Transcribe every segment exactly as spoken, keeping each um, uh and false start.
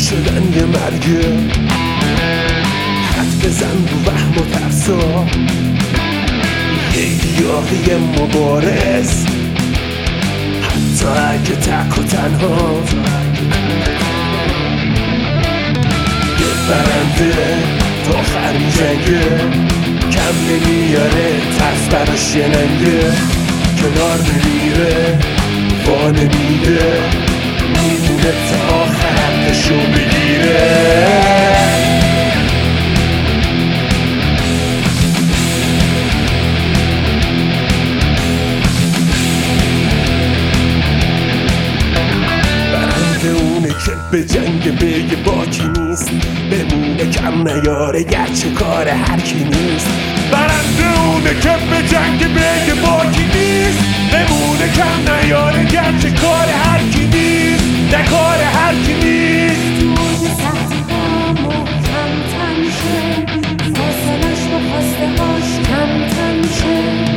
شدن یه مرگه، حد بزن رو وهم و ترسا، یه گیاهی مبارز، حتی اگه تک و تنها. یه برنده تا آخر میجنگه، کم نمیاره ترس براش یه ننگه، کنار نمیره وا نمیده، میمونه تا آخر حقشو بگیره. که به جنگ بگه باکی نیست، بمونه کم نیاره گرچه کار هر کی نیست. برنده اونه که به جنگ بگه باکی نیست، بمونه کم نیاره گرچه کار هر کی نیست، نه کار هر کی نیست. توی سختی ها محکم تن شه، فاصلش با خواسته هاش کم تن شه.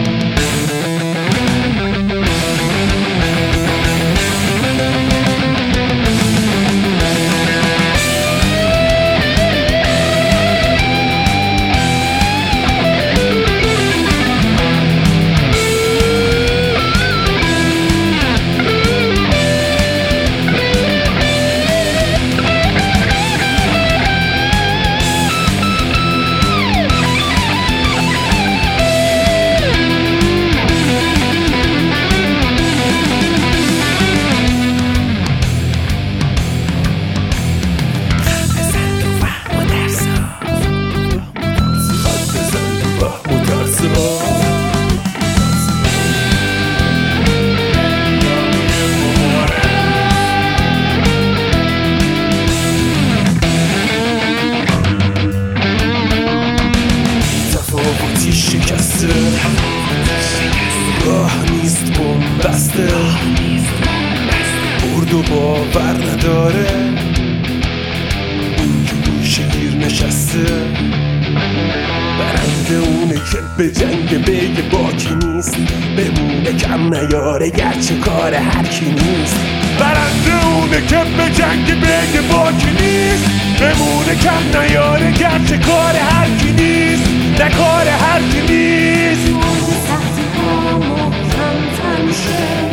شکسته راه نیست بومبسته، برد و باور نداره اون که گوشه گیر نشسته. برنده اونه که به جنگ بگه باکی نیست، بمونه کم نیاره گرچه کار هر کی نیست. برنده اونه که به جنگ بگه باکی نیست، بمونه کم نیاره گرچه کار هر کی نیست، نه کار هر کی نیست. توی سختی ها محکم تن شه،